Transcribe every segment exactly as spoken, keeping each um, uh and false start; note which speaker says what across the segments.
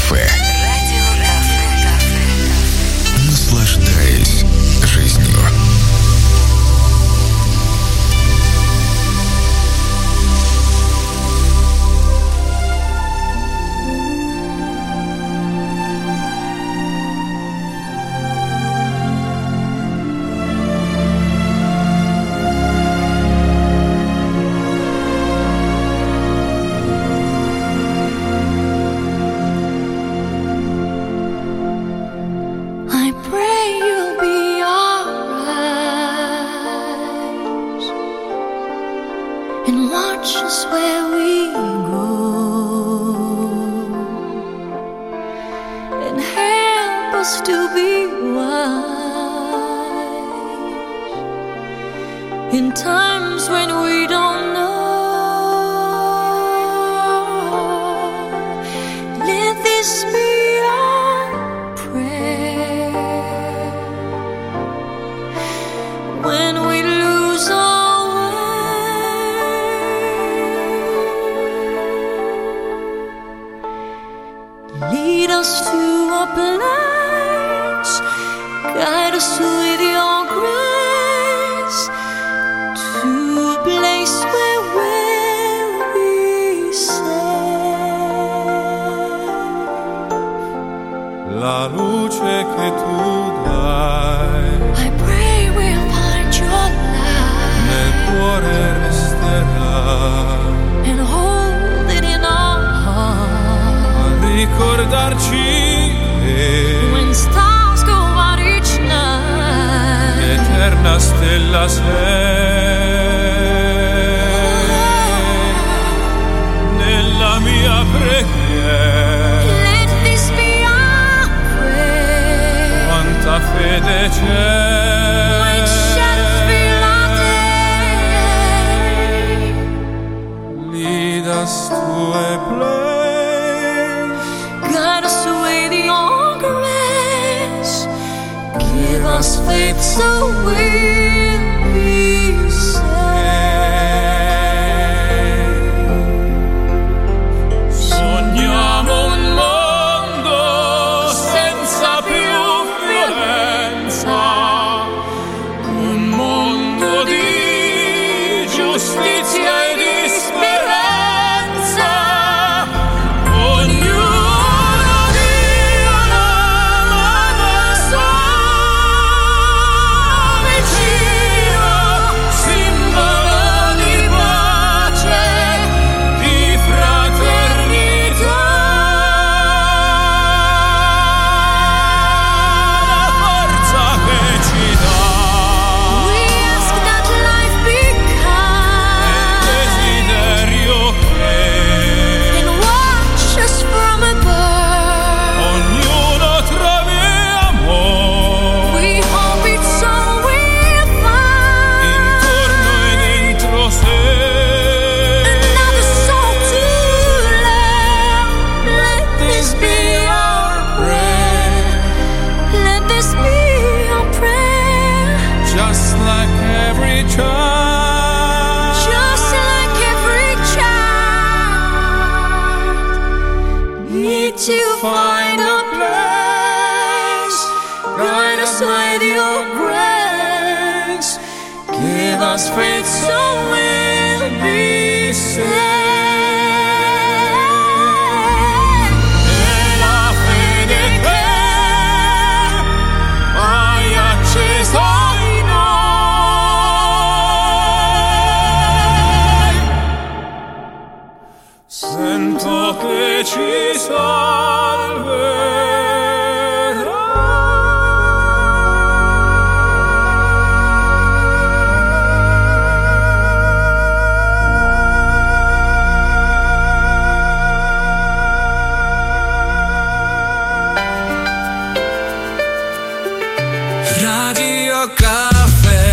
Speaker 1: Кафе. Наслаждаясь жизнью.
Speaker 2: La luce che tu dai,
Speaker 3: I pray we'll find your light,
Speaker 2: nel cuore resterà,
Speaker 3: and hold it in our heart,
Speaker 2: a ricordarci che
Speaker 3: when stars go out each night,
Speaker 2: l'eterna stella sei, nella mia preghiera. Quanta fede c'è,
Speaker 3: when shadows fill our day,
Speaker 2: lead us to a place,
Speaker 3: guide us with your grace, give us faith so we'll be saved.
Speaker 2: Sogniamo un mondo senza più giustizia e di speranza, ognuno di una mano sua vicino, simbolo di pace, di fraternità, la forza che ci dà.
Speaker 3: To find a place, guide us with your grace, give us faith so we'll be saved. E la fede che hai acceso in noi, sento che ci salverà.
Speaker 2: Radio Caffè.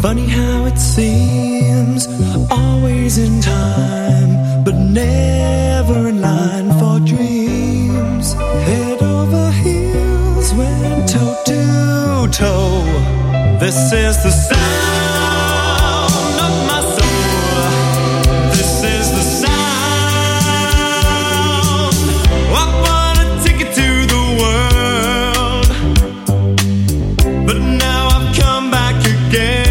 Speaker 1: Funny how it seems, always in time, but never in line for dreams. Head over heels, went toe to toe. This is the sound of my soul. This is the sound. I bought a ticket to the world, but now I've come back again.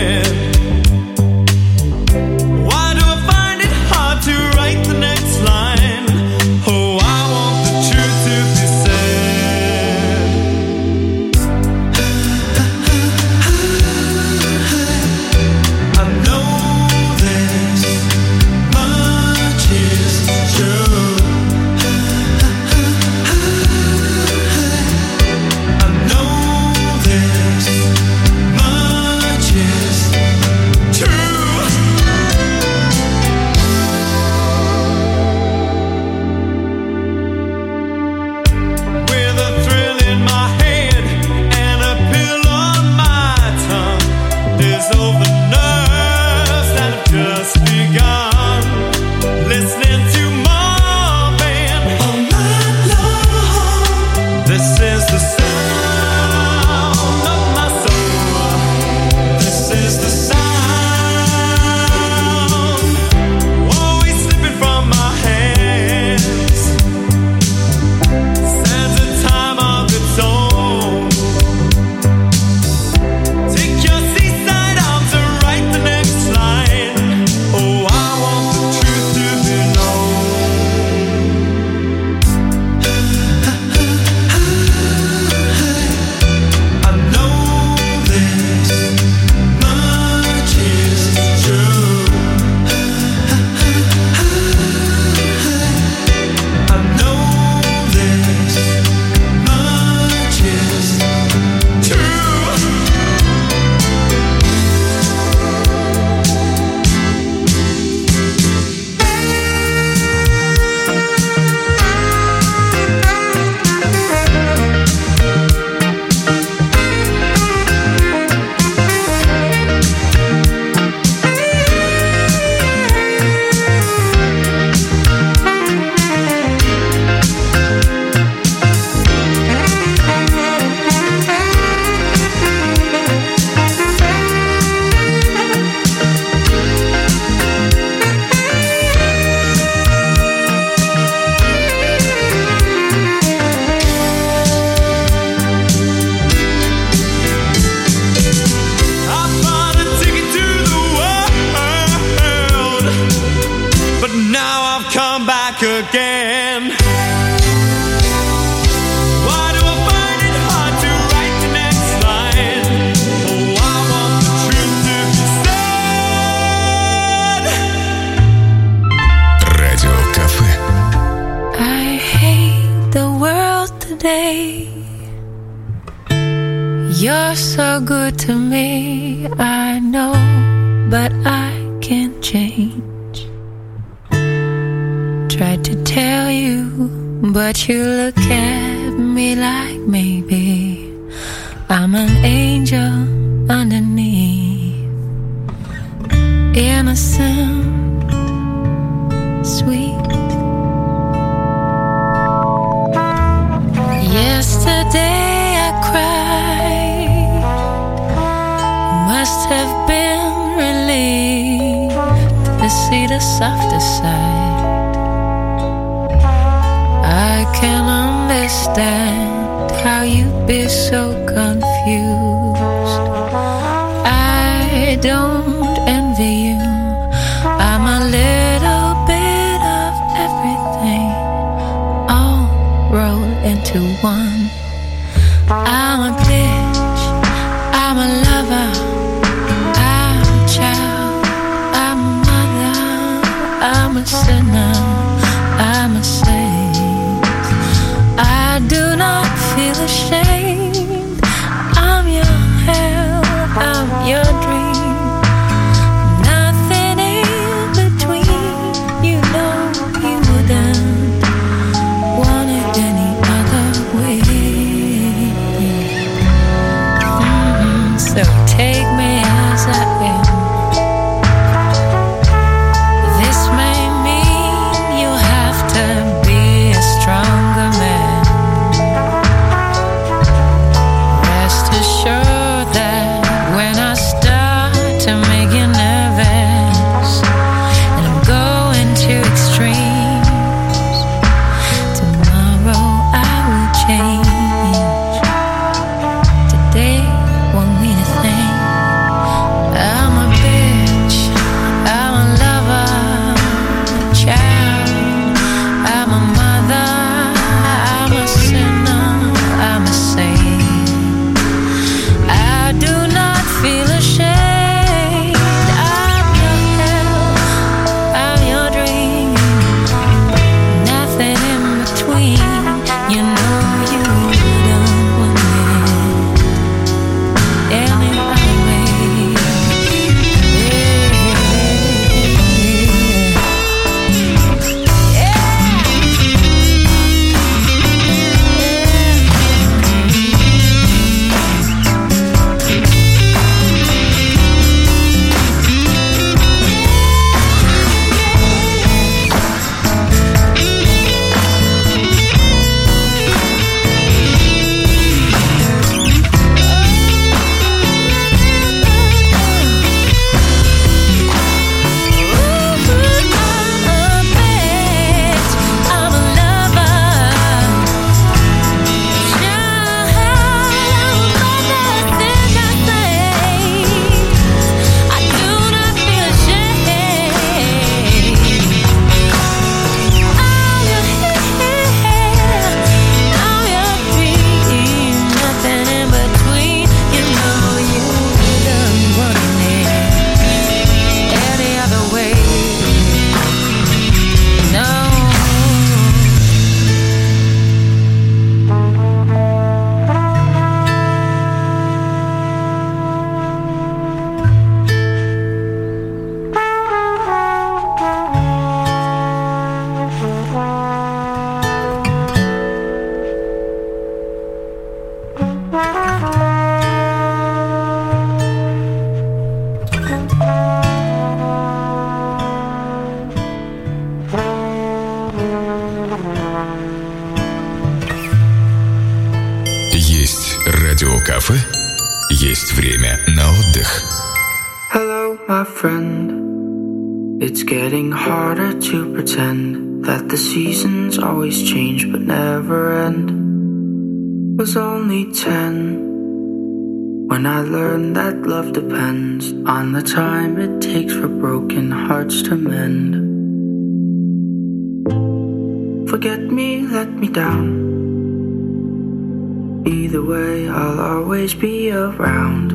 Speaker 3: You're so good to me, I know, but I can't change. Tried to tell you, but you look at me like maybe I'm an angel underneath. Innocent, sweet. Yesterday I cried, must have been relieved to see the softer side. I can understand how you'd be so confused. I don't envy you, I'm a little bit of everything, all rolled into one. I'm a bitch, I'm a lover, I'm a child, I'm a mother, I'm a sinner, I'm a saint. I do not feel ashamed, I'm your hell, I'm your dream. Nothing in between, you know you wouldn't want it any other way. Mm-hmm. So take me as I am.
Speaker 4: Есть радиокафе, есть время на отдых.
Speaker 5: Hello, my friend. It's getting harder to pretend that the seasons always change but never end. Was only ten when I learned that love depends on the time it takes for broken hearts to mend. Forget me, let me down. Either way, I'll always be around.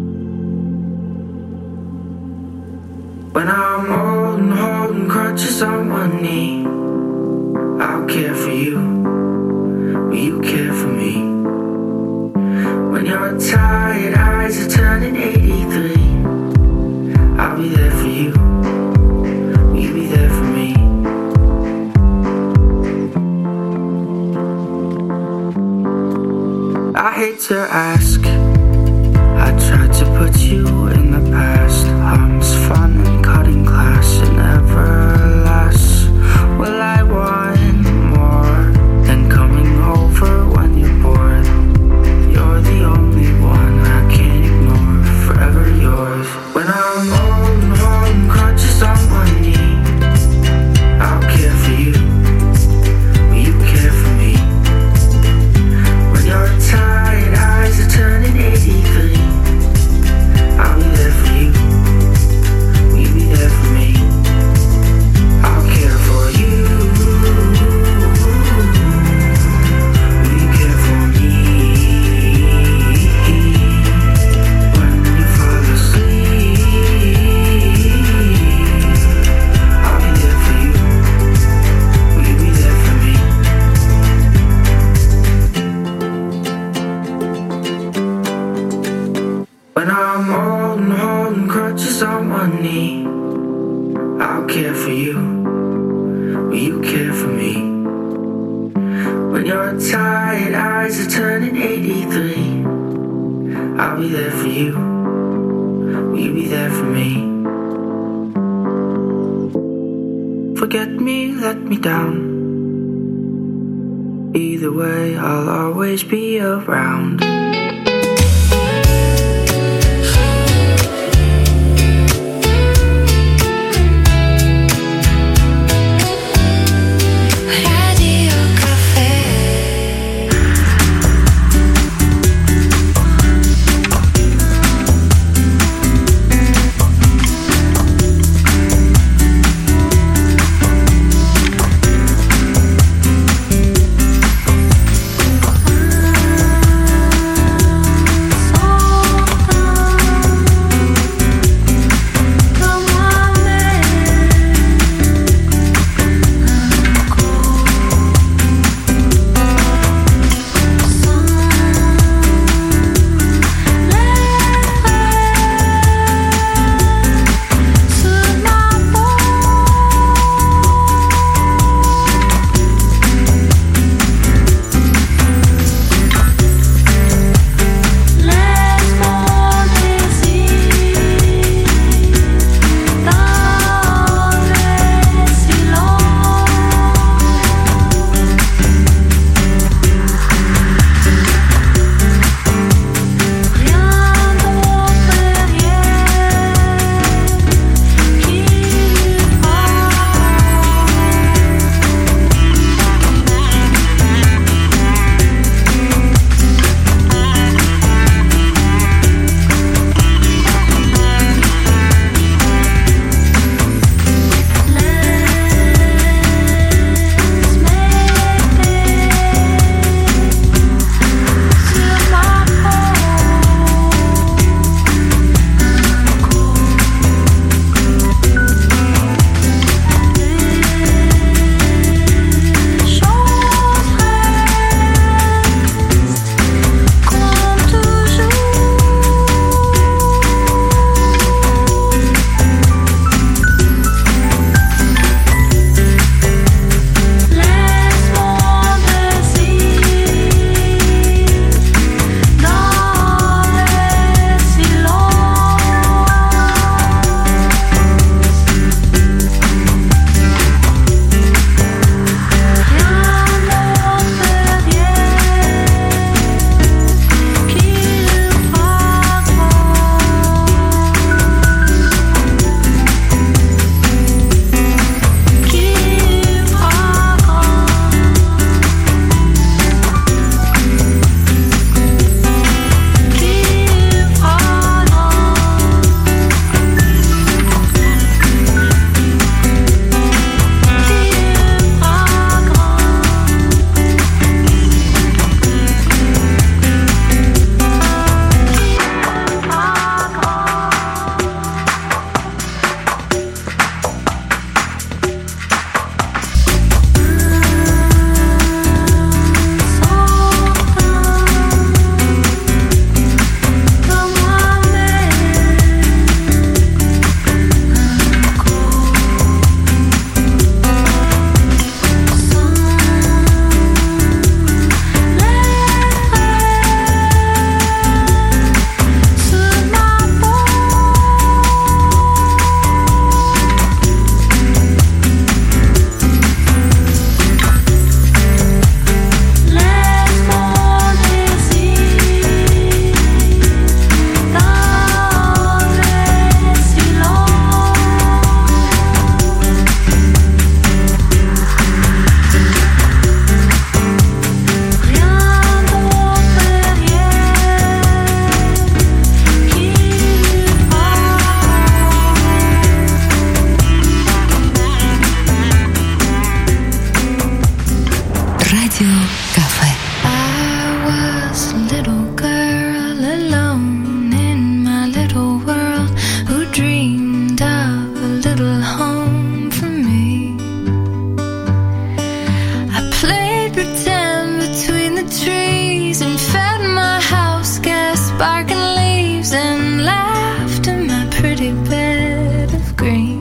Speaker 5: When I'm old and holding crutches on one knee, I'll care for you, will you care for me? When your tired eyes are turning eighty-three, I'll be there for you, will you be there for me? I hate to ask, I tried to put you in the past. Harm's fun and cutting class, it never lasts. Well, I want more than coming over when you're bored. You're the only one I can't ignore, forever yours. When I'm old and holding crutches on one knee, I'll care for you, will you care for me? When your tired eyes are turning eighty-three, I'll be there for you, will you be there for me? I'll care for you, will you care for me? When you fall asleep, I'll be there for you, will you be there for me? When I'm old and holding crutches on one knee, I'll care for you, will you care for me? When your tired eyes are turning eighty-three, I'll be there for you, will you be there for me? Forget me, let me down. Either way, I'll always be around.
Speaker 3: Радио Кафе. I was a little girl alone in my little world who dreamed of a little home for me. I played pretend between the trees and fed my house gas sparking leaves and laughed in my pretty bed of green.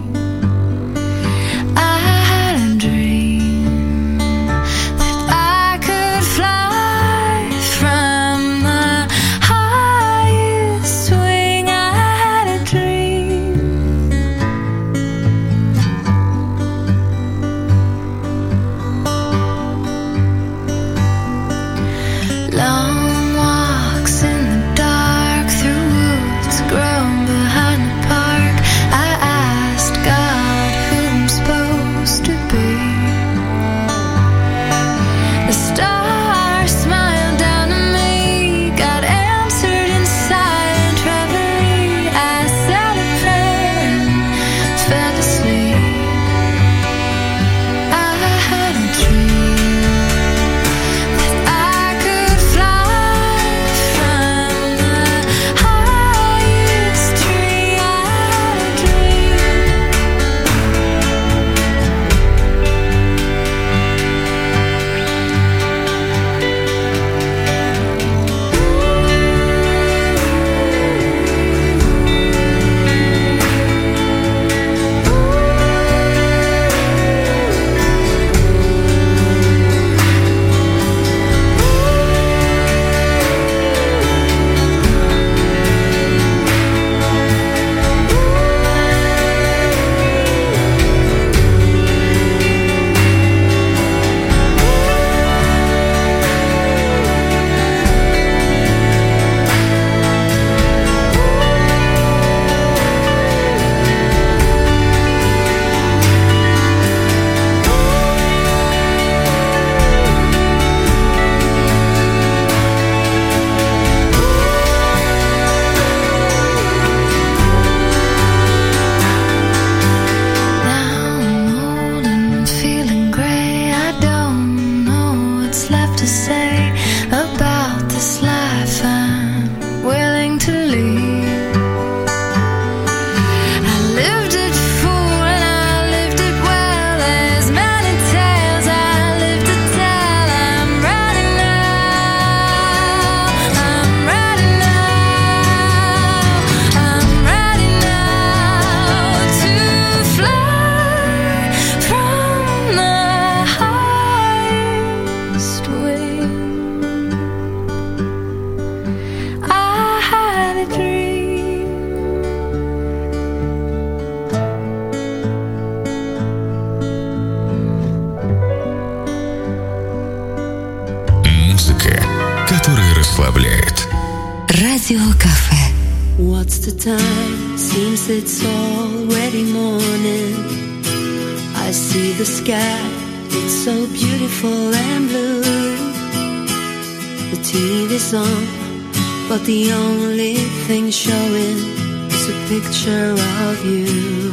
Speaker 6: Радио Кафе.
Speaker 7: What's the time? Seems it's already morning. I see the sky, it's so beautiful and blue. The T V's on, but the only thing showing is a picture of you.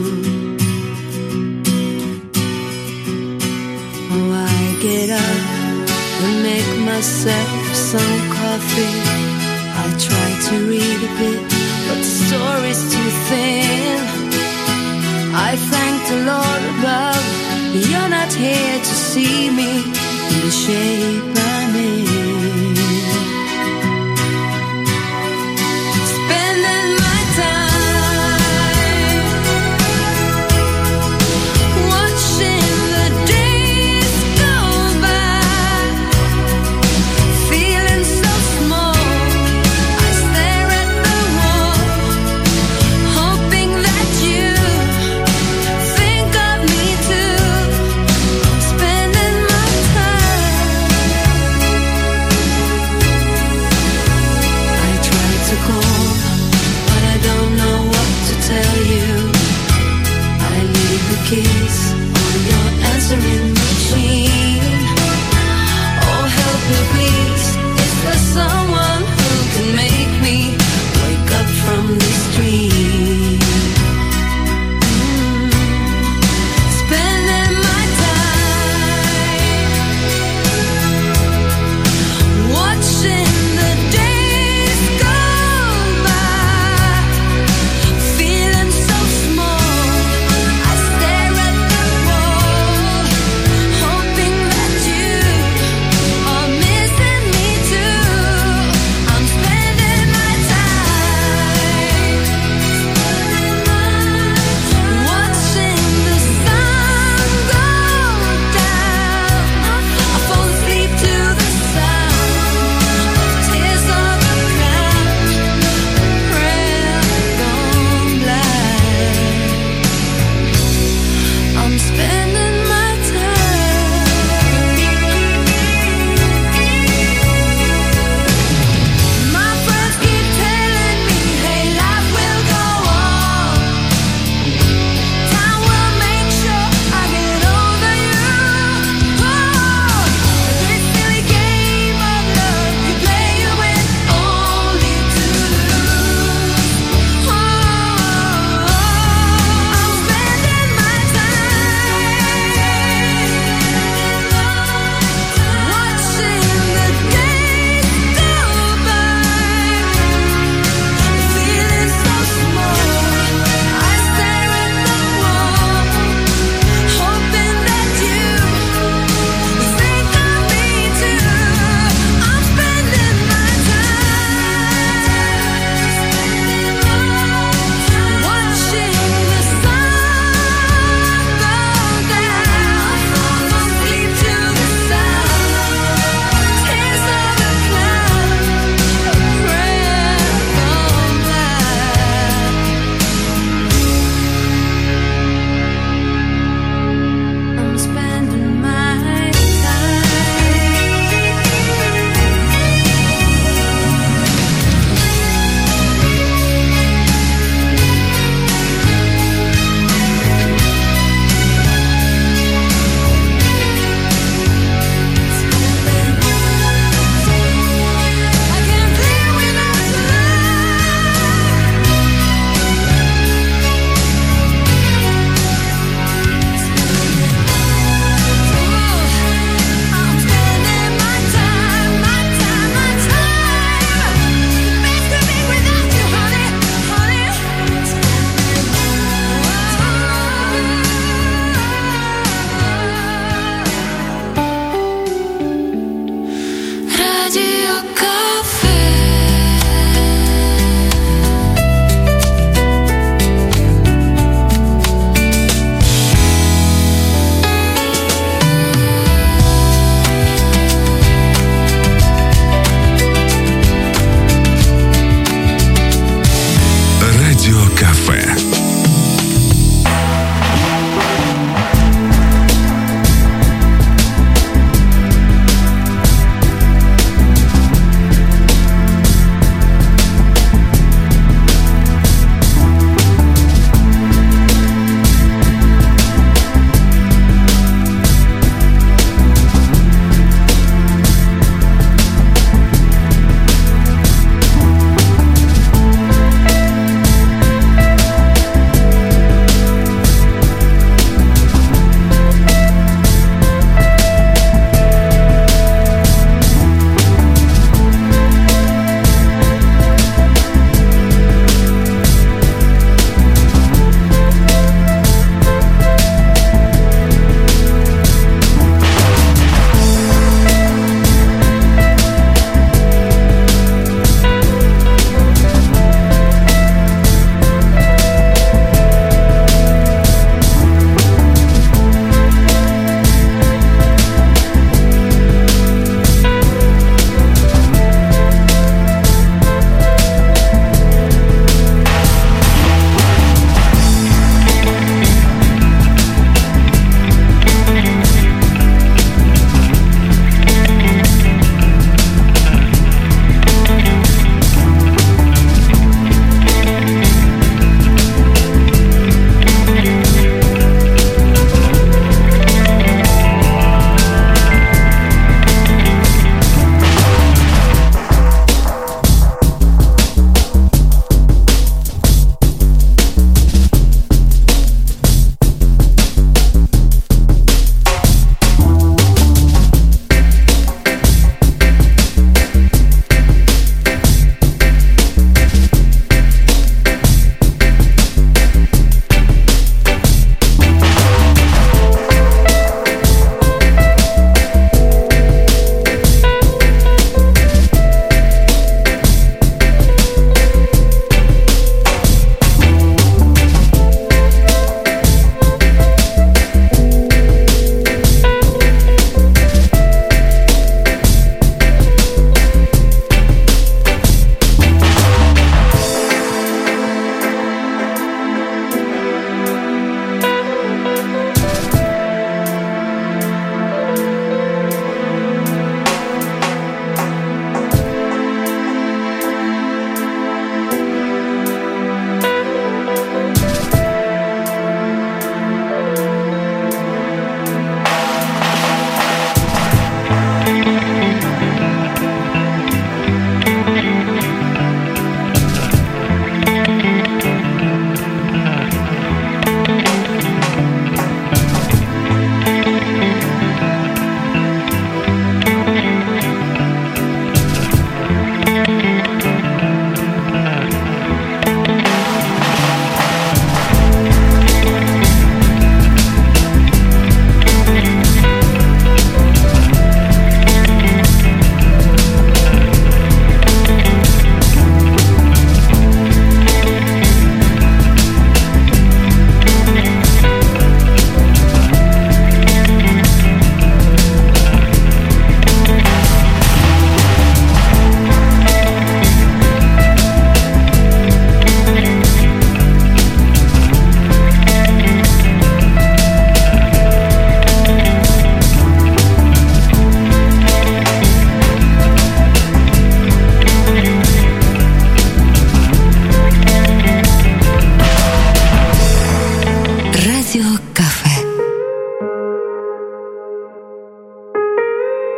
Speaker 7: Oh, I get up and make myself some coffee. I try to read a bit, but the story's too thin. I thank the Lord above, you're not here to see me in the shape I'm in. Spending my time watching the days go by, feeling so small.
Speaker 3: Spending my time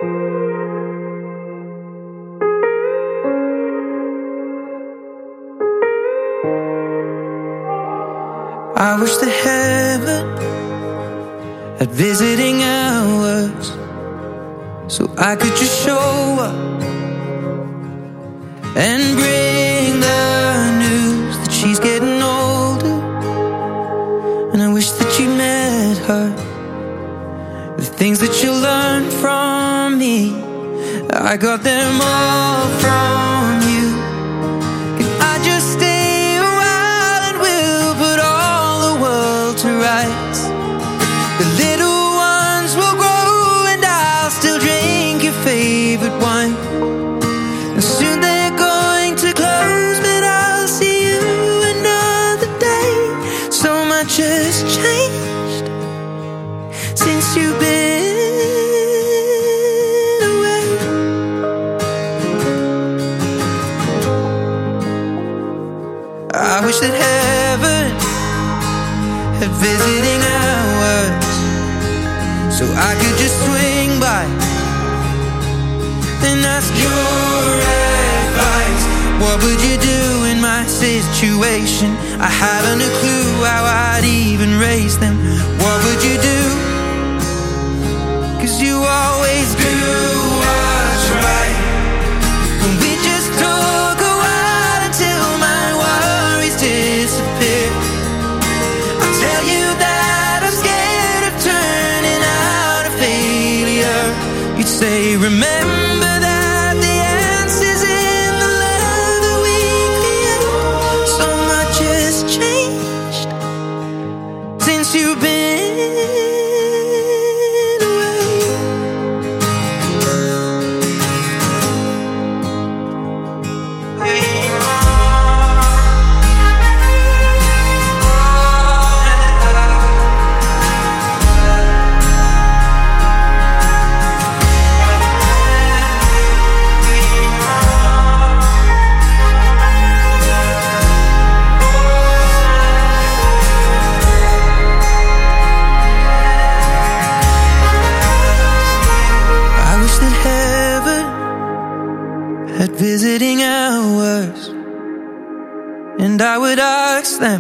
Speaker 1: I wish that heaven had visiting hours, so I could just show up and bring the news that she's getting older. And I wish that you met her, the things that you learned from me, I got them all from you. Can I just stay a while and we'll put all the world to rights? The little ones will grow and I'll still drink your favorite wine. And soon they're going to close, but I'll see you another day. So much has changed since you've been away. I wish that heaven had visiting hours, so I could just swing by and ask your advice. What would you do in my situation? I haven't a clue how I'd even raise them. What would you do? 'Cause you always do what's right. And we just talk a while until my worries disappear. I'll tell you that I'm scared of turning out a failure. You'd say, remember that the answer's in the love that we create. So much has changed since you've been away. I wish that heaven had visiting hours, and I would ask them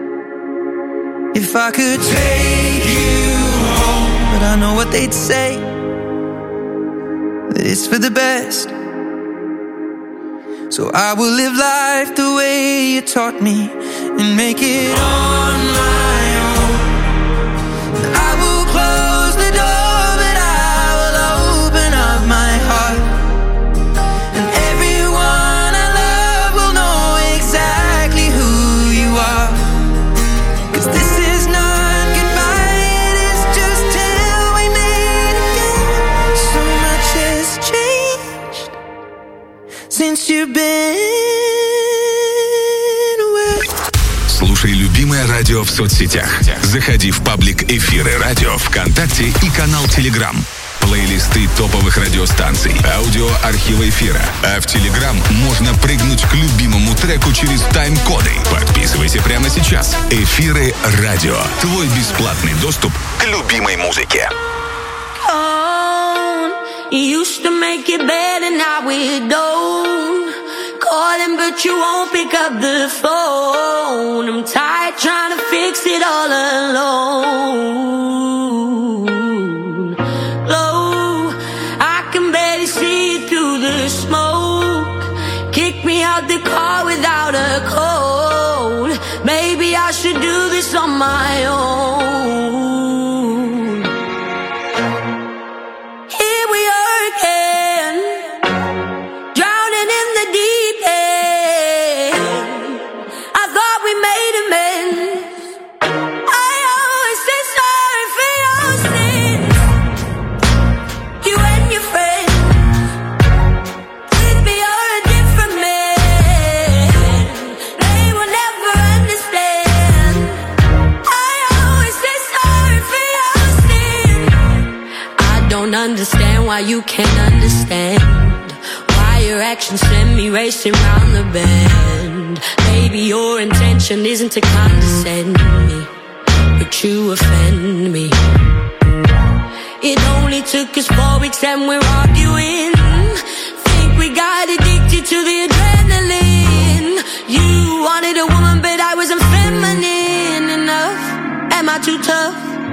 Speaker 1: if I could take you home. But I know what they'd say, that it's for the best. So I will live life the way you taught me and make it on my own. I will close the door, but I will open up my heart. And everyone I love will know exactly who you are. 'Cause this is not goodbye, it is just till we meet again. So much has changed since you've been away.
Speaker 4: Слушай любимое радио в соцсетях. Заходи в паблик «Эфиры радио» ВКонтакте и канал Телеграм. Плейлисты топовых радиостанций, аудиоархивы эфира. А в Телеграм можно прыгнуть к любимому треку через тайм-коды. Подписывайся прямо сейчас. «Эфиры радио». Твой бесплатный доступ к любимой музыке.
Speaker 7: On. You used to make it better, now we don't. Calling but you won't pick up the phone. I'm tired trying to fix it all alone. Low, I can barely see through the smoke. Kick me out the car without a code. Maybe I should do this on my own. Here we are again, drowning in the deep end. I thought we made amends. I always say sorry for your sins. You and your friends, with me you're a different man. They will never understand. I always say sorry for your sins. I don't understand why you can't understand. Why your actions send me racing round the bend. Maybe your intention isn't to condescend me, but you offend me. It only took us four weeks and we're arguing. Think we got addicted to the adrenaline. You wanted a woman, but I wasn't feminine enough. Am I too tough?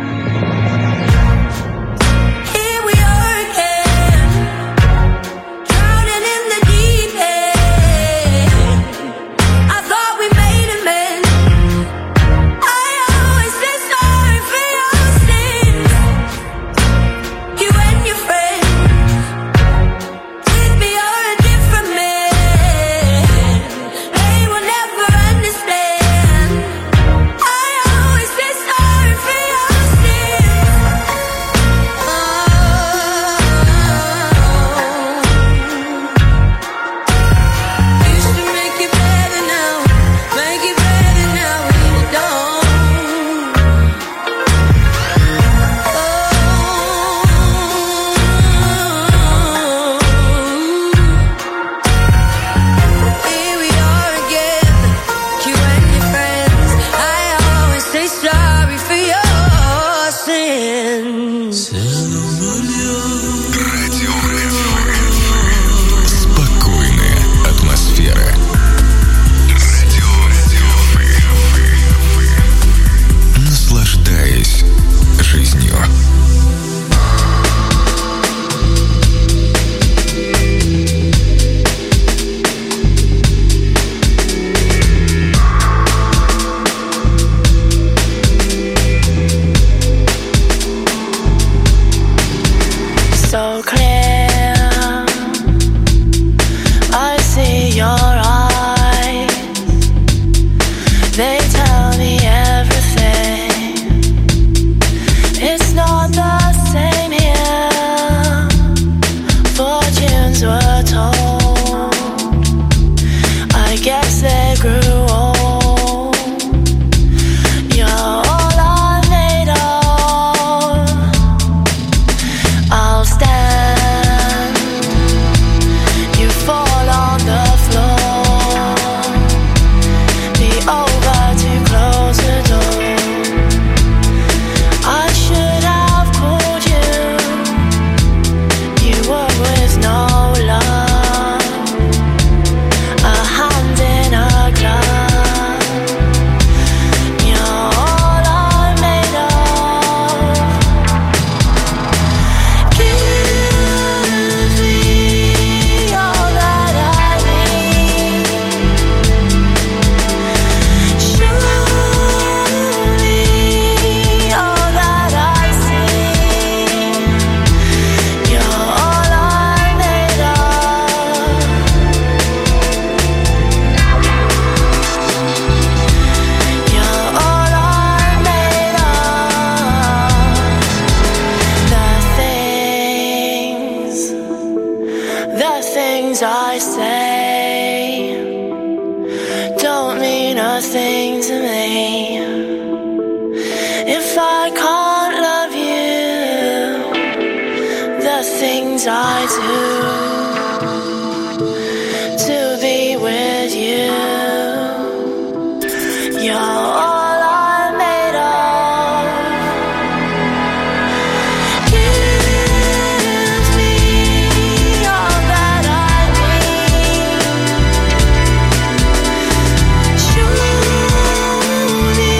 Speaker 7: Here we are again, drowning in the deep end. I thought we made amends. I always say sorry for your sins. You and your friends did me or a different man. They will never understand. I always say sorry for your sins. Oh. Used to make it better now, make it better now, you don't. Oh. Here we are again, you and your friends. I always say sorry for your sins.
Speaker 4: Радио Спокойная атмосфера. Радио Наслаждаясь жизнью.
Speaker 8: So clear, I see your eyes. They tell me everything. It's not the same here. Fortunes were told. I guess they grew old. You're all I'm made of. I'll stand. You fall on the floor. Be over to close the door. I should have called you. You were with no love. A hand in a glove. You're all I'm made of. Give me all that I need. Show me all that I see. You're all I'm made of. You're all I'm made of. The things, the things I say don't mean a thing to me. If I can't love you, the things I do to be with you. You're all I'm made of. Give me all that I need. Show me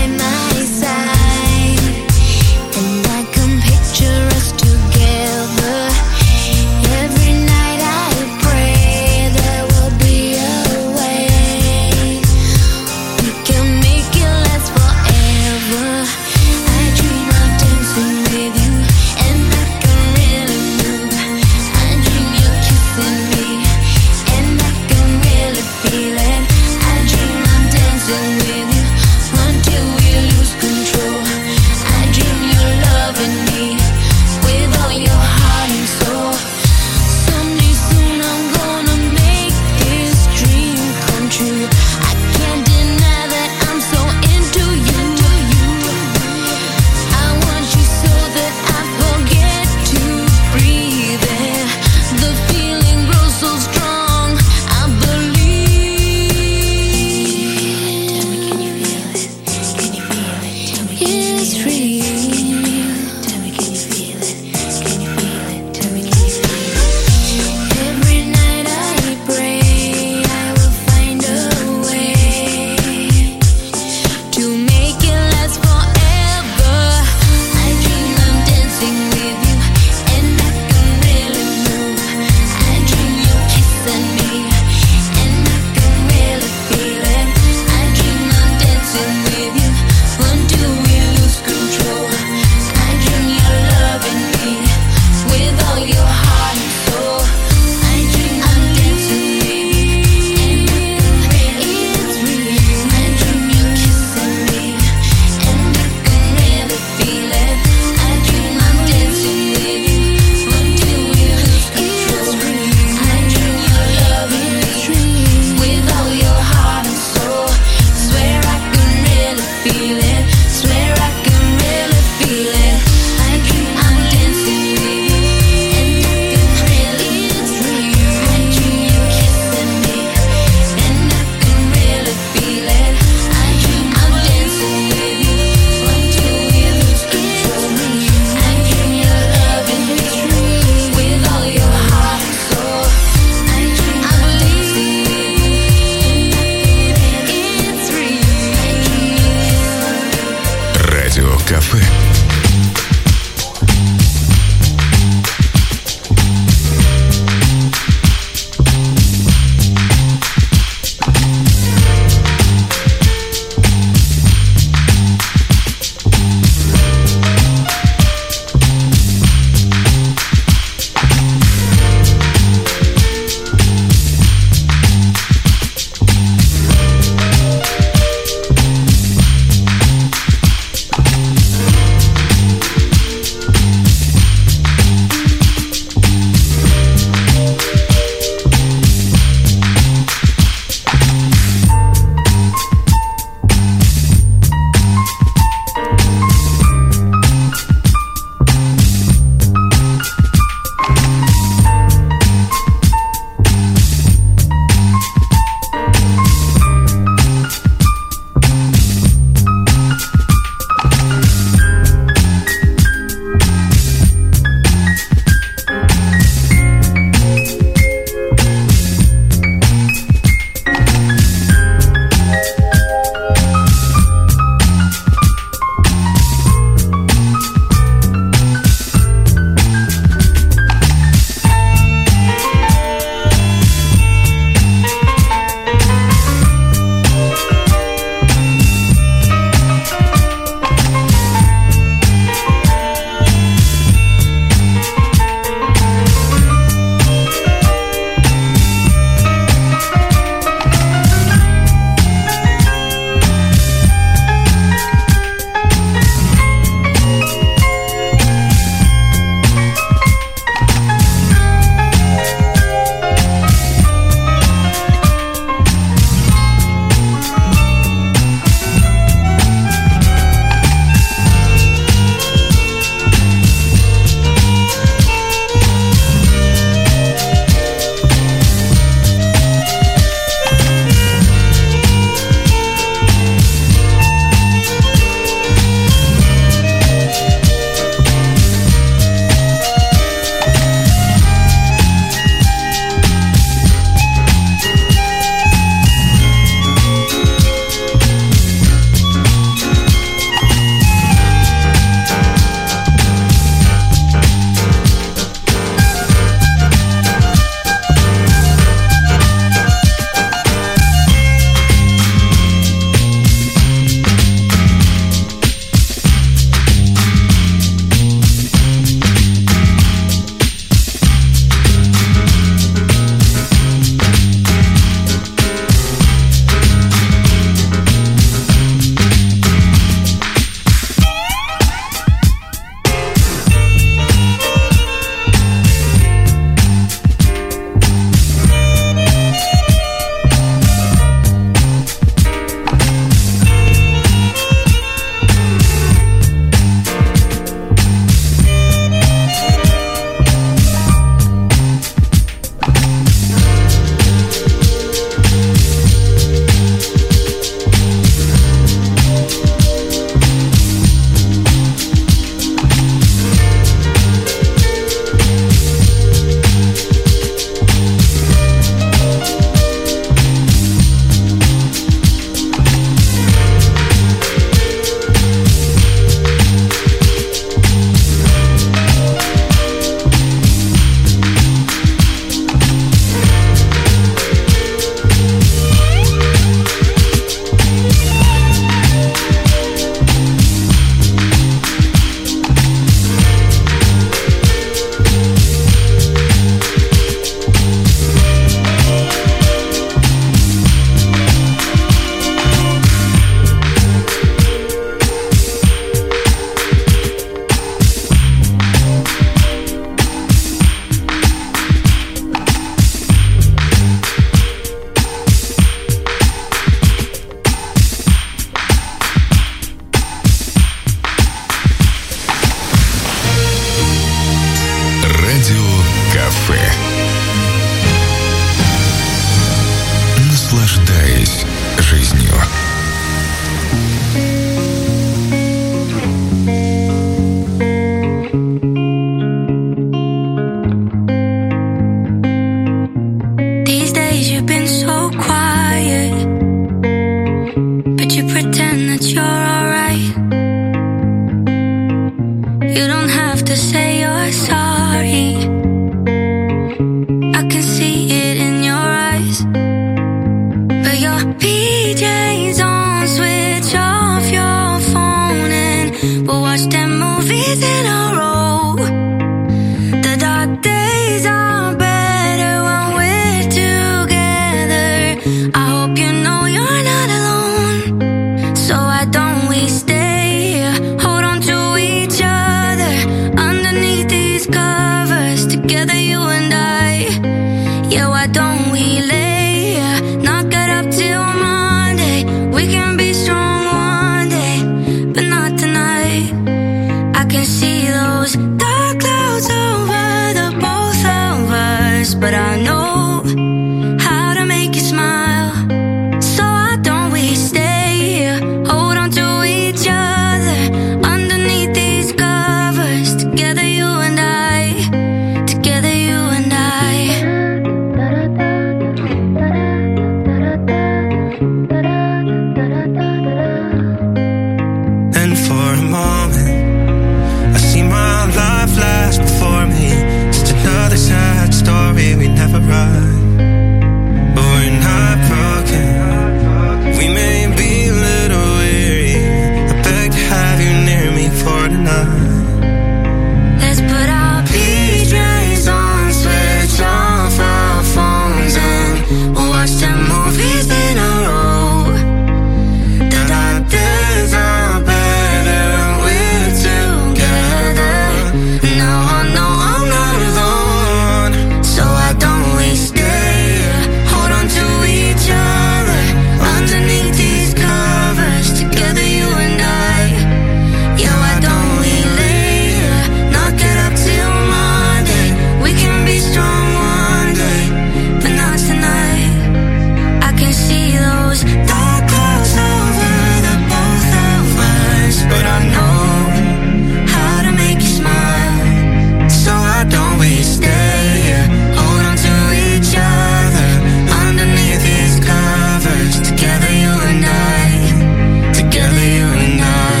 Speaker 9: right, but we're not broken. We may be a little weary. I beg to have you near me for tonight.
Speaker 3: Let's put our P Js on, switch off our phones, and we'll watch the movies in a row. The doctors are better when we're together. Now I know I'm not alone, so why don't we stay? Hold on to each other underneath these covers, together you and I. Yeah, why don't we lay here, not get up till Monday? We can be strong one day, but not tonight. I can see those dark clouds over the both of us, but I know how to make you smile. So why don't we stay here, hold on to each other underneath these covers, together you and I, together you and I.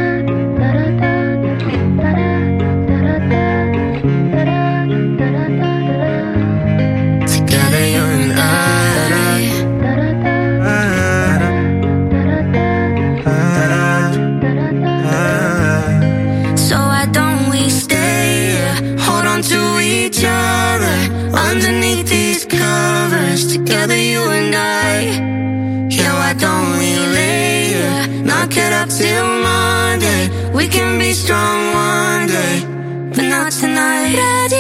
Speaker 3: Together you and I. So why don't we stay here, hold on to each other underneath these covers, together you and I. Yeah, why don't we lay here, not get up till Monday? We can be strong one day, but not tonight.